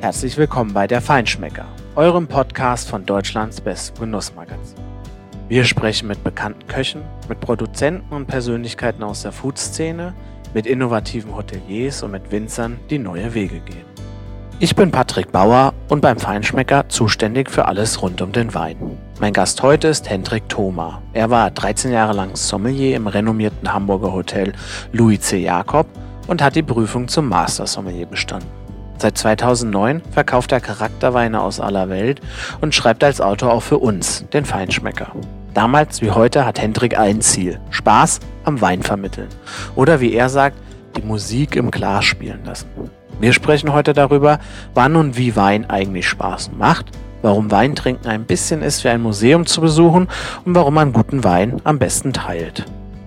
Herzlich willkommen bei der Feinschmecker, eurem Podcast von Deutschlands bestem Genussmagazin. Wir sprechen mit bekannten Köchen, mit Produzenten und Persönlichkeiten aus der Food-Szene, mit innovativen Hoteliers und mit Winzern, die neue Wege gehen. Ich bin Patrick Bauer und beim Feinschmecker zuständig für alles rund um den Wein. Mein Gast heute ist Hendrik Thoma. Er war 13 Jahre lang Sommelier im renommierten Hamburger Hotel Louis C. Jacob und hat die Prüfung zum Master Sommelier bestanden. Seit 2009 verkauft er Charakterweine aus aller Welt und schreibt als Autor auch für uns, den Feinschmecker. Damals wie heute hat Hendrik ein Ziel: Spaß am Wein vermitteln. Oder wie er sagt, die Musik im Glas spielen lassen. Wir sprechen heute darüber, wann und wie Wein eigentlich Spaß macht, warum Weintrinken ein bisschen ist wie ein Museum zu besuchen und warum man guten Wein am besten teilt.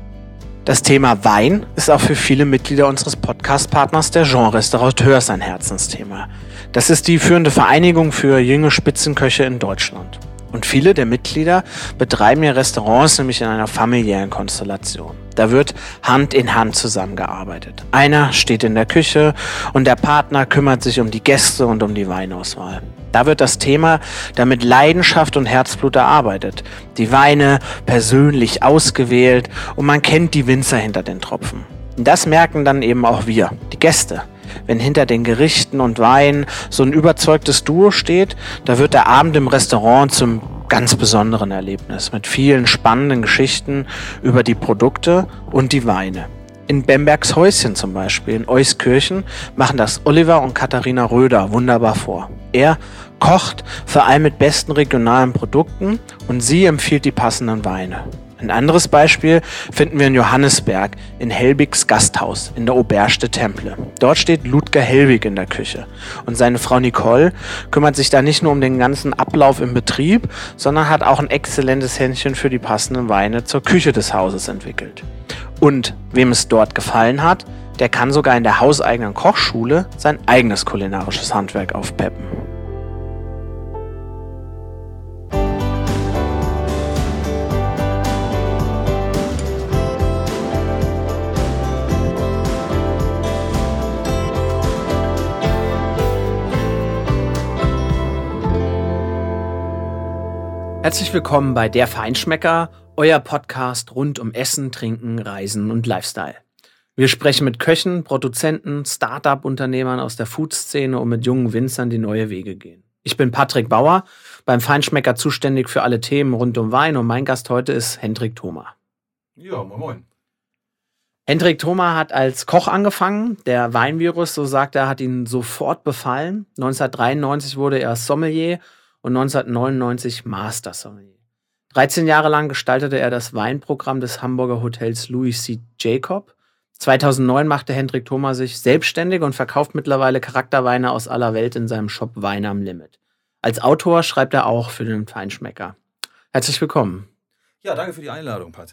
Das Thema Wein ist auch für viele Mitglieder unseres Podcast-Partners der Jean Restaurateurs ein Herzensthema. Das ist die führende Vereinigung für junge Spitzenköche in Deutschland. Und viele der Mitglieder betreiben ihr Restaurants nämlich in einer familiären Konstellation. Da wird Hand in Hand zusammengearbeitet. Einer steht in der Küche und der Partner kümmert sich um die Gäste und um die Weinauswahl. Da wird das Thema dann mit Leidenschaft und Herzblut erarbeitet. Die Weine persönlich ausgewählt und man kennt die Winzer hinter den Tropfen. Und das merken dann eben auch wir, die Gäste. Wenn hinter den Gerichten und Weinen so ein überzeugtes Duo steht, da wird der Abend im Restaurant zum ganz besonderen Erlebnis mit vielen spannenden Geschichten über die Produkte und die Weine. In Bembergs Häuschen zum Beispiel in Euskirchen machen das Oliver und Katharina Röder wunderbar vor. Er kocht vor allem mit besten regionalen Produkten und sie empfiehlt die passenden Weine. Ein anderes Beispiel finden wir in Johannesberg in Helbigs Gasthaus in der Auberge de Temple. Dort steht Ludger Helbig in der Küche und seine Frau Nicole kümmert sich da nicht nur um den ganzen Ablauf im Betrieb, sondern hat auch ein exzellentes Händchen für die passenden Weine zur Küche des Hauses entwickelt. Und wem es dort gefallen hat, der kann sogar in der hauseigenen Kochschule sein eigenes kulinarisches Handwerk aufpeppen. Herzlich willkommen bei Der Feinschmecker, euer Podcast rund um Essen, Trinken, Reisen und Lifestyle. Wir sprechen mit Köchen, Produzenten, Start-up-Unternehmern aus der Food-Szene und mit jungen Winzern, die neue Wege gehen. Ich bin Patrick Bauer, beim Feinschmecker zuständig für alle Themen rund um Wein und mein Gast heute ist Hendrik Thoma. Ja, moin moin. Hendrik Thoma hat als Koch angefangen. Der Weinvirus, so sagt er, hat ihn sofort befallen. 1993 wurde er Sommelier und 1999 Master Sommelier. 13 Jahre lang gestaltete er das Weinprogramm des Hamburger Hotels Louis C. Jacob. 2009 machte Hendrik Thoma sich selbstständig und verkauft mittlerweile Charakterweine aus aller Welt in seinem Shop Wein am Limit. Als Autor schreibt er auch für den Feinschmecker. Herzlich willkommen. Ja, danke für die Einladung, Pat.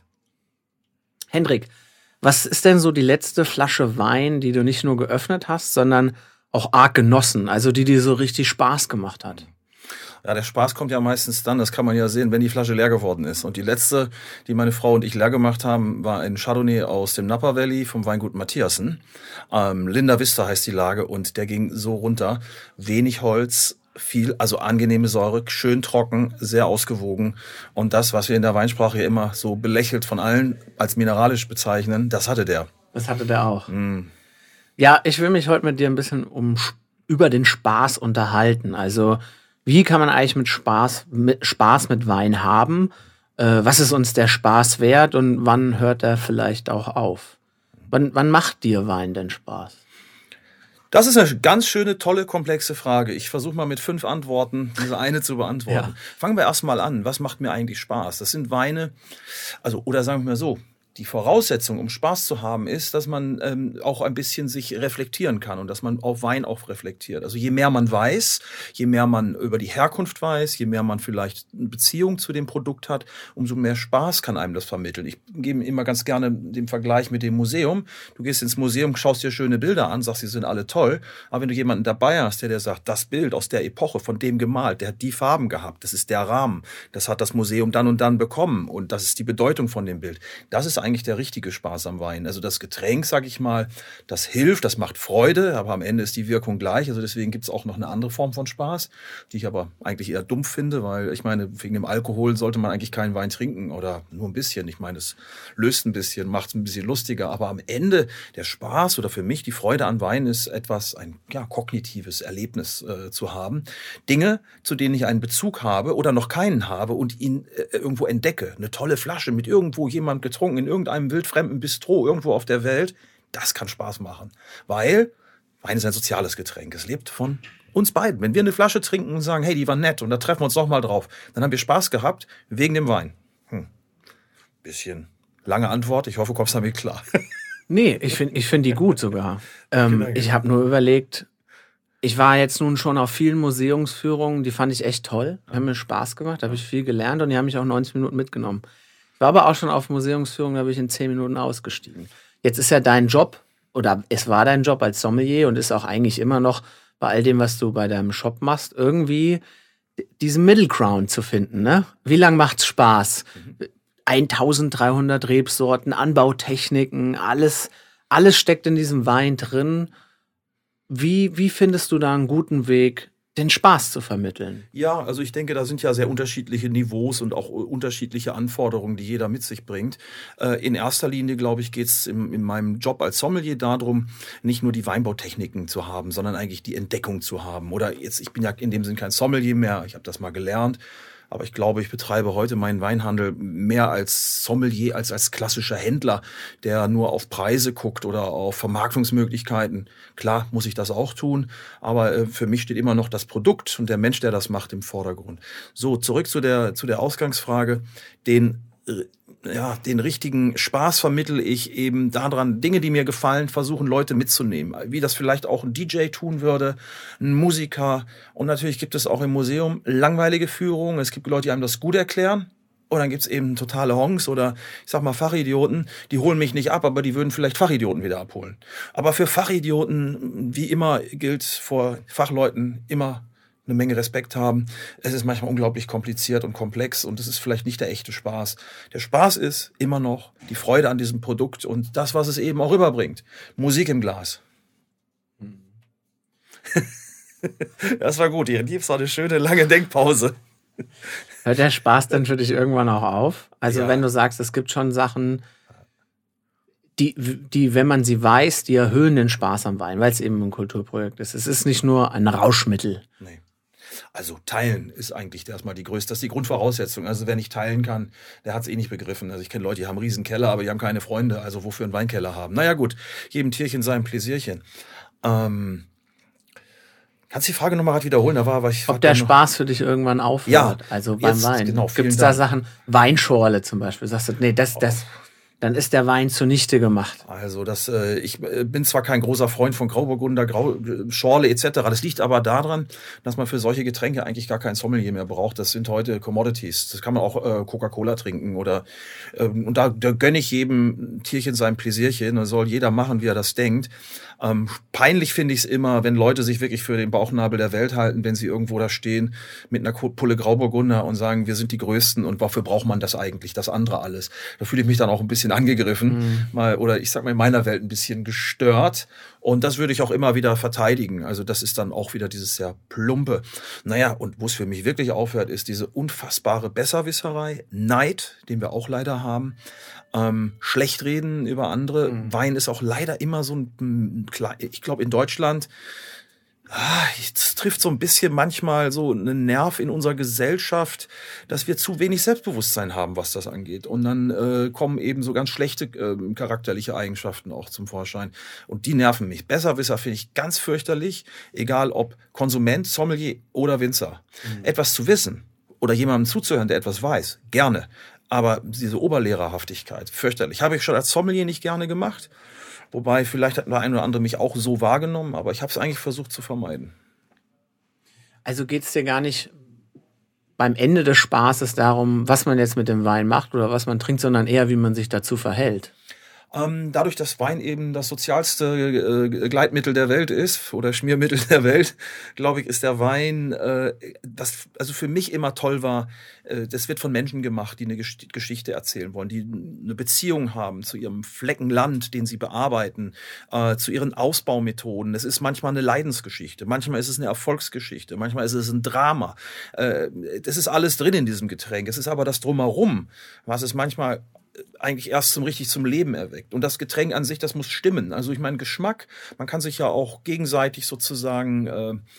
Hendrik, was ist denn so die letzte Flasche Wein, die du nicht nur geöffnet hast, sondern auch arg genossen, also die dir so richtig Spaß gemacht hat? Ja, der Spaß kommt ja meistens dann, das kann man ja sehen, wenn die Flasche leer geworden ist. Und die letzte, die meine Frau und ich leer gemacht haben, war ein Chardonnay aus dem Napa Valley vom Weingut Matthiasen. Linda Vista heißt die Lage und der ging so runter. Wenig Holz, viel, also angenehme Säure, schön trocken, sehr ausgewogen. Und das, was wir in der Weinsprache ja immer so belächelt von allen als mineralisch bezeichnen, das hatte der. Das hatte der auch. Ja, ich will mich heute mit dir ein bisschen über den Spaß unterhalten. Also wie kann man eigentlich Spaß mit Wein haben? Was ist uns der Spaß wert und wann hört er vielleicht auch auf? Wann macht dir Wein denn Spaß? Das ist eine ganz schöne, tolle, komplexe Frage. Ich versuche mal mit 5 Antworten diese eine zu beantworten. Ja. Fangen wir erstmal an. Was macht mir eigentlich Spaß? Das sind Weine, oder sagen wir mal so, die Voraussetzung, um Spaß zu haben, ist, dass man auch ein bisschen sich reflektieren kann und dass man auf Wein auch reflektiert. Also je mehr man weiß, je mehr man über die Herkunft weiß, je mehr man vielleicht eine Beziehung zu dem Produkt hat, umso mehr Spaß kann einem das vermitteln. Ich gebe immer ganz gerne den Vergleich mit dem Museum. Du gehst ins Museum, schaust dir schöne Bilder an, sagst, sie sind alle toll. Aber wenn du jemanden dabei hast, der sagt, das Bild aus der Epoche, von dem gemalt, der hat die Farben gehabt, das ist der Rahmen, das hat das Museum dann und dann bekommen und das ist die Bedeutung von dem Bild. Das ist eigentlich der richtige Spaß am Wein. Also das Getränk, sag ich mal, das hilft, das macht Freude, aber am Ende ist die Wirkung gleich. Also deswegen gibt es auch noch eine andere Form von Spaß, die ich aber eigentlich eher dumpf finde, weil ich meine, wegen dem Alkohol sollte man eigentlich keinen Wein trinken oder nur ein bisschen. Ich meine, es löst ein bisschen, macht es ein bisschen lustiger, aber am Ende der Spaß oder für mich die Freude an Wein ist etwas, ein kognitives Erlebnis zu haben. Dinge, zu denen ich einen Bezug habe oder noch keinen habe und ihn irgendwo entdecke. Eine tolle Flasche mit irgendwo jemand getrunken, in irgendeinem wildfremden Bistro, irgendwo auf der Welt. Das kann Spaß machen. Weil Wein ist ein soziales Getränk. Es lebt von uns beiden. Wenn wir eine Flasche trinken und sagen, hey, die war nett und da treffen wir uns doch mal drauf, dann haben wir Spaß gehabt wegen dem Wein. Bisschen lange Antwort. Ich hoffe, du kommst damit klar. Nee, ich find die gut sogar. Ich habe nur überlegt, ich war jetzt nun schon auf vielen Museumsführungen, die fand ich echt toll. Die haben mir Spaß gemacht, da habe ich viel gelernt und die haben mich auch 90 Minuten mitgenommen. Ich war aber auch schon auf Museumsführungen, da bin ich in 10 Minuten ausgestiegen. Jetzt ist ja dein Job, oder es war dein Job als Sommelier und ist auch eigentlich immer noch bei all dem, was du bei deinem Shop machst, irgendwie diesen Middle Ground zu finden. Ne? Wie lange macht's Spaß? 1300 Rebsorten, Anbautechniken, alles steckt in diesem Wein drin. Wie findest du da einen guten Weg, den Spaß zu vermitteln? Ja, also ich denke, da sind ja sehr unterschiedliche Niveaus und auch unterschiedliche Anforderungen, die jeder mit sich bringt. In erster Linie, glaube ich, geht es in meinem Job als Sommelier darum, nicht nur die Weinbautechniken zu haben, sondern eigentlich die Entdeckung zu haben. Oder jetzt, ich bin ja in dem Sinn kein Sommelier mehr, ich habe das mal gelernt. Aber ich glaube, ich betreibe heute meinen Weinhandel mehr als Sommelier, als klassischer Händler, der nur auf Preise guckt oder auf Vermarktungsmöglichkeiten. Klar muss ich das auch tun, aber für mich steht immer noch das Produkt und der Mensch, der das macht, im Vordergrund. So, zurück zu der Ausgangsfrage. Den richtigen Spaß vermittle ich eben daran, Dinge, die mir gefallen, versuchen Leute mitzunehmen. Wie das vielleicht auch ein DJ tun würde, ein Musiker. Und natürlich gibt es auch im Museum langweilige Führungen. Es gibt Leute, die einem das gut erklären. Und dann gibt es eben totale Honks oder ich sag mal Fachidioten, die holen mich nicht ab, aber die würden vielleicht Fachidioten wieder abholen. Aber für Fachidioten, wie immer, gilt vor Fachleuten immer eine Menge Respekt haben. Es ist manchmal unglaublich kompliziert und komplex und es ist vielleicht nicht der echte Spaß. Der Spaß ist immer noch die Freude an diesem Produkt und das, was es eben auch rüberbringt. Musik im Glas. Das war gut. Hier gibt's auch eine schöne lange Denkpause. Hört der Spaß dann für dich irgendwann auch auf? Also wenn du sagst, es gibt schon Sachen, die, wenn man sie weiß, die erhöhen den Spaß am Wein, weil es eben ein Kulturprojekt ist. Es ist nicht nur ein Rauschmittel. Nee. Also teilen ist eigentlich erstmal das ist die Grundvoraussetzung. Also wer nicht teilen kann, der hat es nicht begriffen. Also ich kenne Leute, die haben einen riesen Keller, aber die haben keine Freunde. Also wofür einen Weinkeller haben? Naja gut, jedem Tierchen sein Pläsierchen. Kannst du die Frage nochmal gerade wiederholen? Ob der Spaß für dich irgendwann aufhört, ja, also beim Wein. Genau, gibt es da Sachen, Weinschorle zum Beispiel, sagst du, nee, dann ist der Wein zunichte gemacht. Also ich bin zwar kein großer Freund von Grauburgunder, Schorle etc. Das liegt aber daran, dass man für solche Getränke eigentlich gar kein Sommelier mehr braucht. Das sind heute Commodities. Das kann man auch Coca-Cola trinken und da gönne ich jedem Tierchen sein Pläsierchen. Da soll jeder machen, wie er das denkt. Peinlich finde ich es immer, wenn Leute sich wirklich für den Bauchnabel der Welt halten, wenn sie irgendwo da stehen mit einer Pulle Grauburgunder und sagen, wir sind die Größten und wofür braucht man das eigentlich, das andere alles. Da fühle ich mich dann auch ein bisschen angegriffen, oder ich sag mal in meiner Welt ein bisschen gestört. Und das würde ich auch immer wieder verteidigen. Also das ist dann auch wieder dieses sehr plumpe. Naja, und wo es für mich wirklich aufhört, ist diese unfassbare Besserwisserei, Neid, den wir auch leider haben. Schlechtreden über andere. Wein ist auch leider immer so ich glaube in Deutschland, es trifft so ein bisschen manchmal so einen Nerv in unserer Gesellschaft, dass wir zu wenig Selbstbewusstsein haben, was das angeht. Und dann kommen eben so ganz schlechte charakterliche Eigenschaften auch zum Vorschein. Und die nerven mich. Besserwisser finde ich ganz fürchterlich, egal ob Konsument, Sommelier oder Winzer. Etwas zu wissen oder jemandem zuzuhören, der etwas weiß, gerne. Aber diese Oberlehrerhaftigkeit, fürchterlich. Habe ich schon als Sommelier nicht gerne gemacht. Wobei, vielleicht hat der ein oder andere mich auch so wahrgenommen, aber ich habe es eigentlich versucht zu vermeiden. Also geht es dir gar nicht beim Ende des Spaßes darum, was man jetzt mit dem Wein macht oder was man trinkt, sondern eher, wie man sich dazu verhält? Dadurch, dass Wein eben das sozialste Gleitmittel der Welt ist oder Schmiermittel der Welt, glaube ich, ist der Wein, das also für mich immer toll war, das wird von Menschen gemacht, die eine Geschichte erzählen wollen, die eine Beziehung haben zu ihrem Flecken Land, den sie bearbeiten, zu ihren Ausbaumethoden. Es ist manchmal eine Leidensgeschichte, manchmal ist es eine Erfolgsgeschichte, manchmal ist es ein Drama. Das ist alles drin in diesem Getränk. Es ist aber das Drumherum, was es manchmal eigentlich erst richtig zum Leben erweckt. Und das Getränk an sich, das muss stimmen. Also ich meine, Geschmack, man kann sich ja auch gegenseitig sozusagen,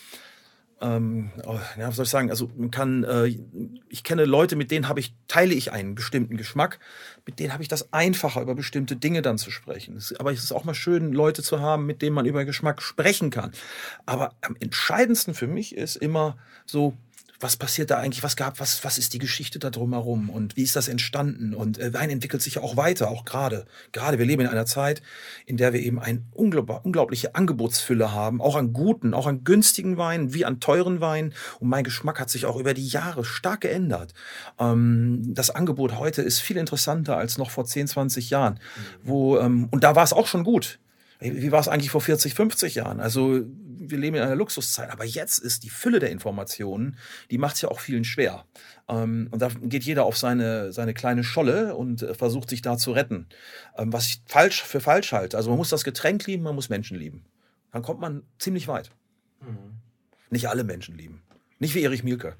was soll ich sagen, also man kann, ich kenne Leute, mit denen teile ich einen bestimmten Geschmack, mit denen habe ich das einfacher, über bestimmte Dinge dann zu sprechen. Aber es ist auch mal schön, Leute zu haben, mit denen man über Geschmack sprechen kann. Aber am entscheidendsten für mich ist immer so, was passiert da eigentlich, was ist die Geschichte da drumherum und wie ist das entstanden? Und Wein entwickelt sich ja auch weiter, auch gerade. Wir leben in einer Zeit, in der wir eben eine unglaubliche Angebotsfülle haben, auch an guten, auch an günstigen Weinen, wie an teuren Weinen. Und mein Geschmack hat sich auch über die Jahre stark geändert. Das Angebot heute ist viel interessanter als noch vor 10, 20 Jahren. Und da war es auch schon gut. Wie war es eigentlich vor 40, 50 Jahren? Also wir leben in einer Luxuszeit, aber jetzt ist die Fülle der Informationen, die macht es ja auch vielen schwer. Und da geht jeder auf seine kleine Scholle und versucht sich da zu retten. Was ich für falsch halte. Also man muss das Getränk lieben, man muss Menschen lieben. Dann kommt man ziemlich weit. Nicht alle Menschen lieben. Nicht wie Erich Mielke.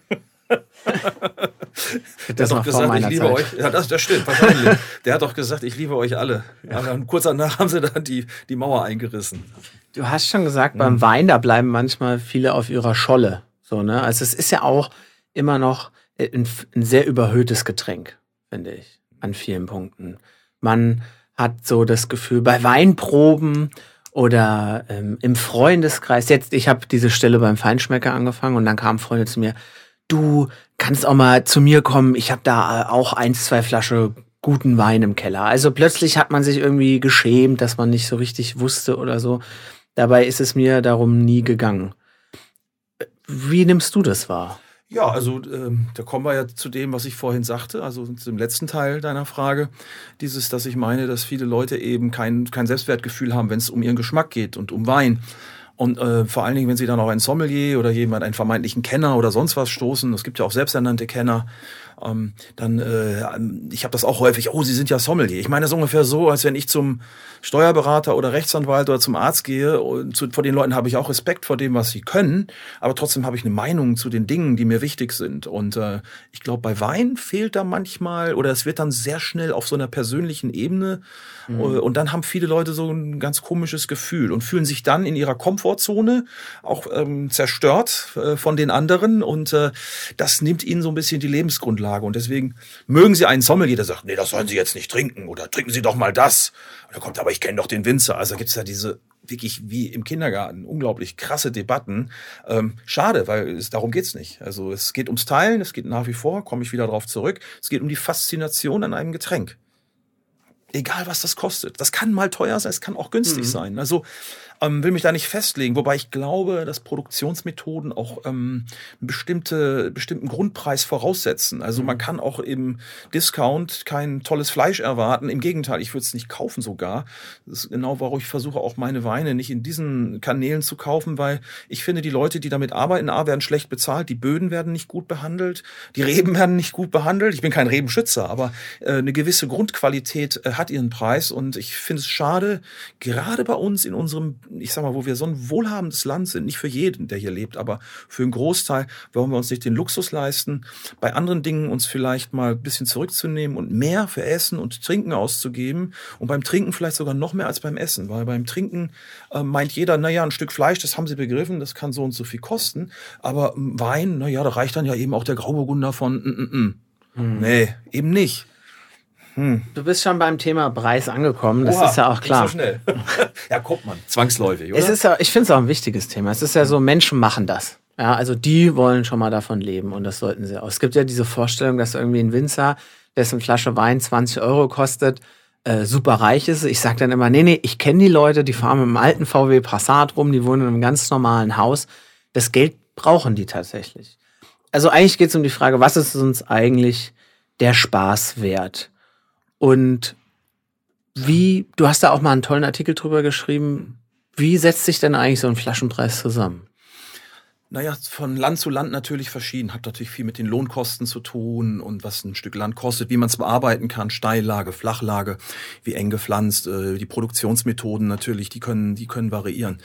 Der hat doch gesagt, ich liebe euch. Ja, das stimmt, wahrscheinlich. Der hat doch gesagt, ich liebe euch alle. Ja. Aber kurz danach haben sie dann die Mauer eingerissen. Du hast schon gesagt, beim Wein, da bleiben manchmal viele auf ihrer Scholle. So, ne? Also es ist ja auch immer noch ein sehr überhöhtes Getränk, finde ich, an vielen Punkten. Man hat so das Gefühl, bei Weinproben oder im Freundeskreis, ich habe diese Stelle beim Feinschmecker angefangen und dann kamen Freunde zu mir, du kannst auch mal zu mir kommen, ich habe da auch 1, 2 Flaschen guten Wein im Keller. Also plötzlich hat man sich irgendwie geschämt, dass man nicht so richtig wusste oder so. Dabei ist es mir darum nie gegangen. Wie nimmst du das wahr? Ja, also da kommen wir ja zu dem, was ich vorhin sagte, also zu dem letzten Teil deiner Frage. Dass ich meine, dass viele Leute eben kein Selbstwertgefühl haben, wenn es um ihren Geschmack geht und um Wein. Und vor allen Dingen, wenn sie dann auch einen Sommelier oder einen vermeintlichen Kenner oder sonst was stoßen, es gibt ja auch selbsternannte Kenner, ich habe das auch häufig, Sie sind ja Sommelier. Ich meine, das ist ungefähr so, als wenn ich zum Steuerberater oder Rechtsanwalt oder zum Arzt gehe. Und vor den Leuten habe ich auch Respekt vor dem, was sie können, aber trotzdem habe ich eine Meinung zu den Dingen, die mir wichtig sind. Und ich glaube, bei Wein fehlt da manchmal, oder es wird dann sehr schnell auf so einer persönlichen Ebene. Und dann haben viele Leute so ein ganz komisches Gefühl und fühlen sich dann in ihrer Komfortzone auch zerstört von den anderen. Und das nimmt ihnen so ein bisschen die Lebensgrundlage. Und deswegen mögen sie einen Sommelier, der sagt, nee, das sollen Sie jetzt nicht trinken oder trinken Sie doch mal das. Und da kommt, aber ich kenne doch den Winzer. Also gibt es da diese wirklich wie im Kindergarten unglaublich krasse Debatten. Schade, weil darum geht's nicht. Also es geht ums Teilen, es geht nach wie vor, komme ich wieder drauf zurück, es geht um die Faszination an einem Getränk. Egal, was das kostet. Das kann mal teuer sein, es kann auch günstig sein. Also will mich da nicht festlegen, wobei ich glaube, dass Produktionsmethoden auch bestimmten Grundpreis voraussetzen. Also man kann auch im Discount kein tolles Fleisch erwarten. Im Gegenteil, ich würde es nicht kaufen sogar. Das ist genau, warum ich versuche, auch meine Weine nicht in diesen Kanälen zu kaufen, weil ich finde, die Leute, die damit arbeiten, werden schlecht bezahlt, die Böden werden nicht gut behandelt, die Reben werden nicht gut behandelt. Ich bin kein Rebenschützer, aber eine gewisse Grundqualität hat ihren Preis und ich finde es schade, gerade bei uns in unserem, ich sag mal, wo wir so ein wohlhabendes Land sind, nicht für jeden, der hier lebt, aber für einen Großteil, wollen wir uns nicht den Luxus leisten, bei anderen Dingen uns vielleicht mal ein bisschen zurückzunehmen und mehr für Essen und Trinken auszugeben und beim Trinken vielleicht sogar noch mehr als beim Essen, weil beim Trinken meint jeder, naja, ein Stück Fleisch, das haben sie begriffen, das kann so und so viel kosten, aber Wein, naja, da reicht dann ja eben auch der Grauburgunder von Nee, eben nicht. Du bist schon beim Thema Preis angekommen, das ist ja auch klar. Nicht so schnell. Ja, guckt man, zwangsläufig, oder? Ich finde es auch ein wichtiges Thema. Es ist ja so, Menschen machen das. Ja, also die wollen schon mal davon leben und das sollten sie auch. Es gibt ja diese Vorstellung, dass irgendwie ein Winzer, dessen Flasche Wein 20 € kostet, super reich ist. Ich sage dann immer, nee, ich kenne die Leute, die fahren mit einem alten VW Passat rum, die wohnen in einem ganz normalen Haus. Das Geld brauchen die tatsächlich. Also eigentlich geht es um die Frage, was ist uns eigentlich der Spaß wert? Und Du hast da auch mal einen tollen Artikel drüber geschrieben. Wie setzt sich denn eigentlich so ein Flaschenpreis zusammen? Naja, von Land zu Land natürlich verschieden. Hat natürlich viel mit den Lohnkosten zu tun und was ein Stück Land kostet, wie man es bearbeiten kann, Steillage, Flachlage, wie eng gepflanzt, die Produktionsmethoden natürlich, die können variieren.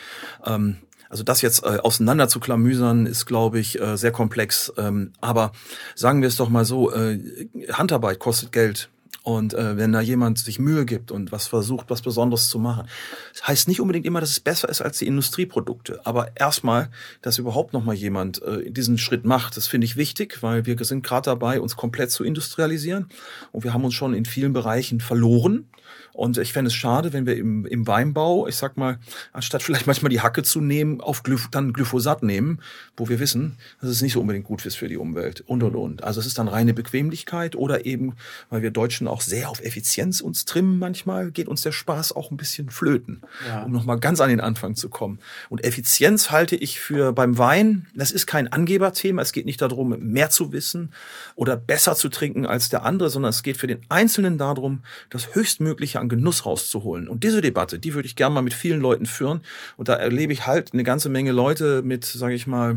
Also das jetzt auseinander zu klamüsern, ist, glaube ich, sehr komplex. Aber sagen wir es doch mal so, Handarbeit kostet Geld. Und wenn da jemand sich Mühe gibt und was versucht, was Besonderes zu machen, das heißt nicht unbedingt immer, dass es besser ist als die Industrieprodukte. Aber erstmal, dass überhaupt noch mal jemand diesen Schritt macht, das finde ich wichtig, weil wir sind gerade dabei, uns komplett zu industrialisieren. Und wir haben uns schon in vielen Bereichen verloren. Und ich fände es schade, wenn wir im Weinbau, ich sag mal, anstatt vielleicht manchmal die Hacke zu nehmen, dann Glyphosat nehmen, wo wir wissen, dass es nicht so unbedingt gut ist für die Umwelt und. Also es ist dann reine Bequemlichkeit oder eben, weil wir Deutschen auch sehr auf Effizienz uns trimmen manchmal, geht uns der Spaß auch ein bisschen flöten, um nochmal ganz an den Anfang zu kommen. Und Effizienz halte ich beim Wein, das ist kein Angeberthema, es geht nicht darum, mehr zu wissen oder besser zu trinken als der andere, sondern es geht für den Einzelnen darum, das Höchstmögliche an Genuss rauszuholen. Und diese Debatte, die würde ich gerne mal mit vielen Leuten führen. Und da erlebe ich halt eine ganze Menge Leute mit, sage ich mal,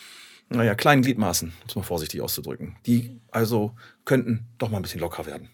kleinen Gliedmaßen, um es mal vorsichtig auszudrücken. Die also könnten doch mal ein bisschen locker werden.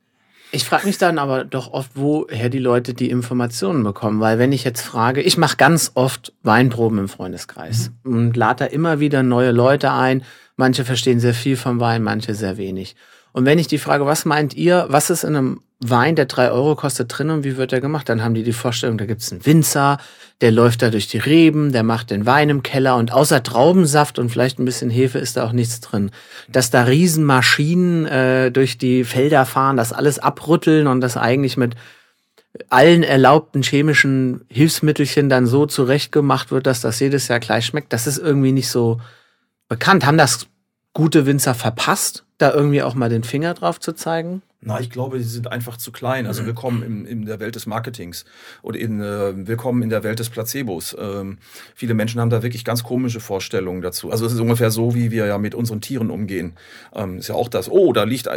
Ich frage mich dann aber doch oft, woher die Leute die Informationen bekommen. Weil wenn ich jetzt frage, ich mache ganz oft Weinproben im Freundeskreis und lade da immer wieder neue Leute ein. Manche verstehen sehr viel vom Wein, manche sehr wenig. Und wenn ich die frage, was meint ihr, was ist in einem Wein, der 3 Euro kostet, drin und wie wird der gemacht? Dann haben die Vorstellung, da gibt's einen Winzer, der läuft da durch die Reben, der macht den Wein im Keller und außer Traubensaft und vielleicht ein bisschen Hefe ist da auch nichts drin. Dass da Riesenmaschinen durch die Felder fahren, das alles abrütteln und das eigentlich mit allen erlaubten chemischen Hilfsmittelchen dann so zurechtgemacht wird, dass das jedes Jahr gleich schmeckt, das ist irgendwie nicht so bekannt. Haben das gute Winzer verpasst, da irgendwie auch mal den Finger drauf zu zeigen? Na, ich glaube, die sind einfach zu klein. Also willkommen in der Welt des Marketings und willkommen in der Welt des Placebos. Viele Menschen haben da wirklich ganz komische Vorstellungen dazu. Also es ist ungefähr so, wie wir ja mit unseren Tieren umgehen. Ist ja auch das. Oh, da liegt,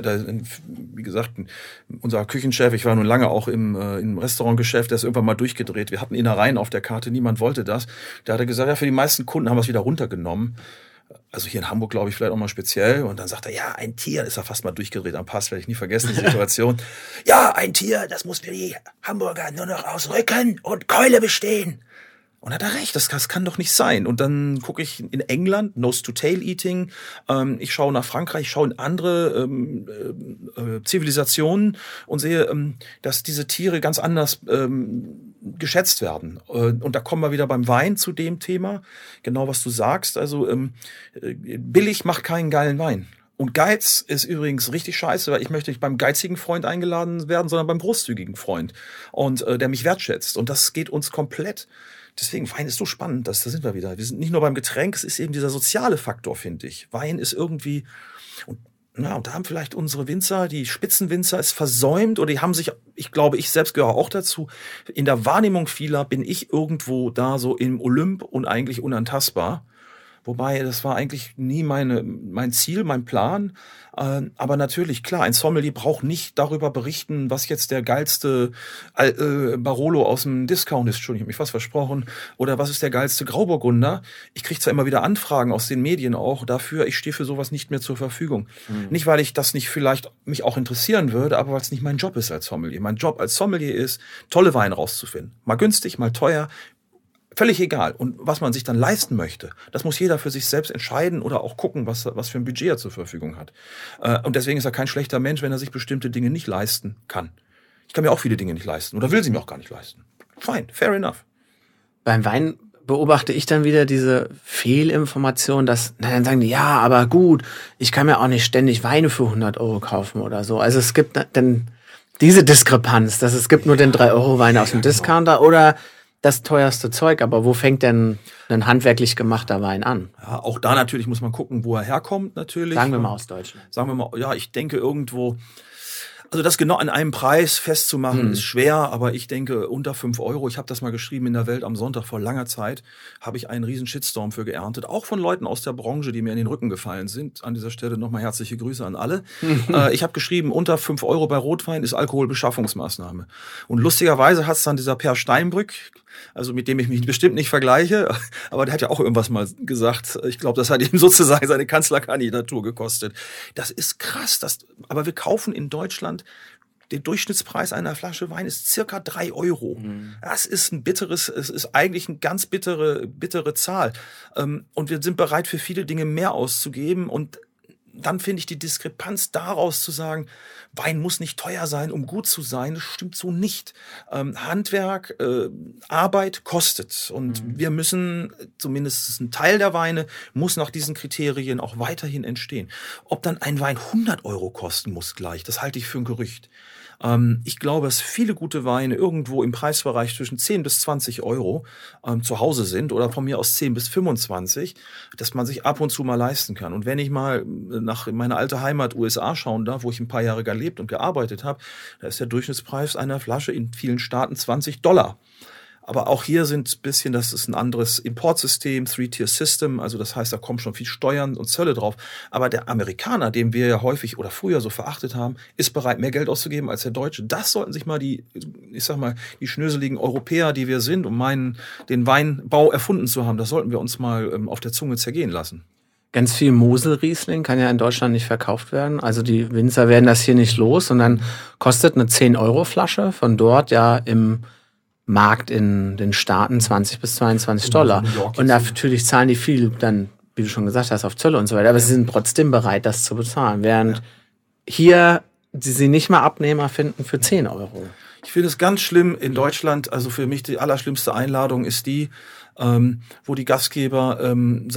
wie gesagt, unser Küchenchef, ich war nun lange auch im Restaurantgeschäft, der ist irgendwann mal durchgedreht. Wir hatten Innereien auf der Karte, niemand wollte das. Da hat er gesagt, ja, für die meisten Kunden haben wir es wieder runtergenommen. Also hier in Hamburg, glaube ich, vielleicht auch mal speziell. Und dann sagt er, ja, ein Tier, ist er fast mal durchgedreht am Pass, werde ich nie vergessen, die Situation. Ja, ein Tier, das muss für die Hamburger nur noch aus Rücken und Keule bestehen. Und hat er recht, das kann doch nicht sein. Und dann gucke ich in England, Nose-to-Tail-Eating. Ich schaue nach Frankreich, ich schaue in andere Zivilisationen und sehe, dass diese Tiere ganz anders geschätzt werden. Und da kommen wir wieder beim Wein zu dem Thema. Genau, was du sagst. Also billig macht keinen geilen Wein. Und Geiz ist übrigens richtig scheiße, weil ich möchte nicht beim geizigen Freund eingeladen werden, sondern beim großzügigen Freund. Und der mich wertschätzt. Und das geht uns komplett. Deswegen, Wein ist so spannend, da sind wir wieder. Wir sind nicht nur beim Getränk, es ist eben dieser soziale Faktor, finde ich. Wein ist irgendwie, und da haben vielleicht unsere Winzer, die Spitzenwinzer, es versäumt, oder die haben sich, ich glaube, ich selbst gehöre auch dazu, in der Wahrnehmung vieler bin ich irgendwo da so im Olymp und eigentlich unantastbar. Wobei, das war eigentlich nie mein Ziel, mein Plan. Aber natürlich, klar, ein Sommelier braucht nicht darüber berichten, was jetzt der geilste Barolo aus dem Discount ist. Entschuldigung, ich habe mich fast versprochen. Oder was ist der geilste Grauburgunder. Ich kriege zwar immer wieder Anfragen aus den Medien auch dafür, ich stehe für sowas nicht mehr zur Verfügung. Nicht, weil ich das nicht vielleicht mich auch interessieren würde, aber weil es nicht mein Job ist als Sommelier. Mein Job als Sommelier ist, tolle Weine rauszufinden. Mal günstig, mal teuer. Völlig egal. Und was man sich dann leisten möchte, das muss jeder für sich selbst entscheiden oder auch gucken, was für ein Budget er zur Verfügung hat. Und deswegen ist er kein schlechter Mensch, wenn er sich bestimmte Dinge nicht leisten kann. Ich kann mir auch viele Dinge nicht leisten oder will sie mir auch gar nicht leisten. Fine, fair enough. Beim Wein beobachte ich dann wieder diese Fehlinformation, dass, dann sagen die, ja, aber gut, ich kann mir auch nicht ständig Weine für 100 Euro kaufen oder so. Also es gibt dann diese Diskrepanz, dass es gibt nur den 3-Euro-Wein aus dem Discounter oder das teuerste Zeug, aber wo fängt denn ein handwerklich gemachter Wein an? Ja, auch da natürlich muss man gucken, wo er herkommt natürlich. Sagen wir mal aus Deutschland. Sagen wir mal, ja, ich denke irgendwo, Also das genau an einem Preis festzumachen, ist schwer, aber ich denke unter 5 Euro. Ich habe das mal geschrieben in der Welt am Sonntag vor langer Zeit, habe ich einen riesen Shitstorm für geerntet, auch von Leuten aus der Branche, die mir in den Rücken gefallen sind. An dieser Stelle nochmal herzliche Grüße an alle. Ich habe geschrieben, unter 5 Euro bei Rotwein ist Alkoholbeschaffungsmaßnahme. Und lustigerweise hat es dann dieser Per Steinbrück, also mit dem ich mich bestimmt nicht vergleiche, aber der hat ja auch irgendwas mal gesagt. Ich glaube, das hat ihm sozusagen seine Kanzlerkandidatur gekostet. Das ist krass. Aber wir kaufen in Deutschland, der Durchschnittspreis einer Flasche Wein ist circa 3 Euro. Das ist es ist eigentlich eine ganz bittere Zahl. Und wir sind bereit, für viele Dinge mehr auszugeben. Und dann finde ich die Diskrepanz daraus zu sagen, Wein muss nicht teuer sein, um gut zu sein, das stimmt so nicht. Handwerk, Arbeit kostet. Und wir müssen, zumindest ein Teil der Weine, muss nach diesen Kriterien auch weiterhin entstehen. Ob dann ein Wein 100 Euro kosten muss gleich, das halte ich für ein Gerücht. Ich glaube, dass viele gute Weine irgendwo im Preisbereich zwischen 10 bis 20 Euro zu Hause sind oder von mir aus 10 bis 25, dass man sich ab und zu mal leisten kann. Und wenn ich mal nach meiner alte Heimat USA schauen darf, wo ich ein paar Jahre gelebt und gearbeitet habe, da ist der Durchschnittspreis einer Flasche in vielen Staaten $20. Aber auch hier das ist ein anderes Importsystem, Three-Tier-System, also das heißt, da kommen schon viel Steuern und Zölle drauf. Aber der Amerikaner, den wir ja häufig oder früher so verachtet haben, ist bereit, mehr Geld auszugeben als der Deutsche. Das sollten sich mal die schnöseligen Europäer, die wir sind, den Weinbau erfunden zu haben, das sollten wir uns mal auf der Zunge zergehen lassen. Ganz viel Mosel-Riesling kann ja in Deutschland nicht verkauft werden. Also die Winzer werden das hier nicht los und dann kostet eine 10-Euro-Flasche von dort ja im Markt in den Staaten $20 bis $22. Und natürlich zahlen die viel dann, wie du schon gesagt hast, auf Zölle und so weiter. Aber sie sind trotzdem bereit, das zu bezahlen. Während hier sie nicht mal Abnehmer finden für 10 Euro. Ich finde es ganz schlimm in Deutschland. Also für mich die allerschlimmste Einladung ist die, wo die Gastgeber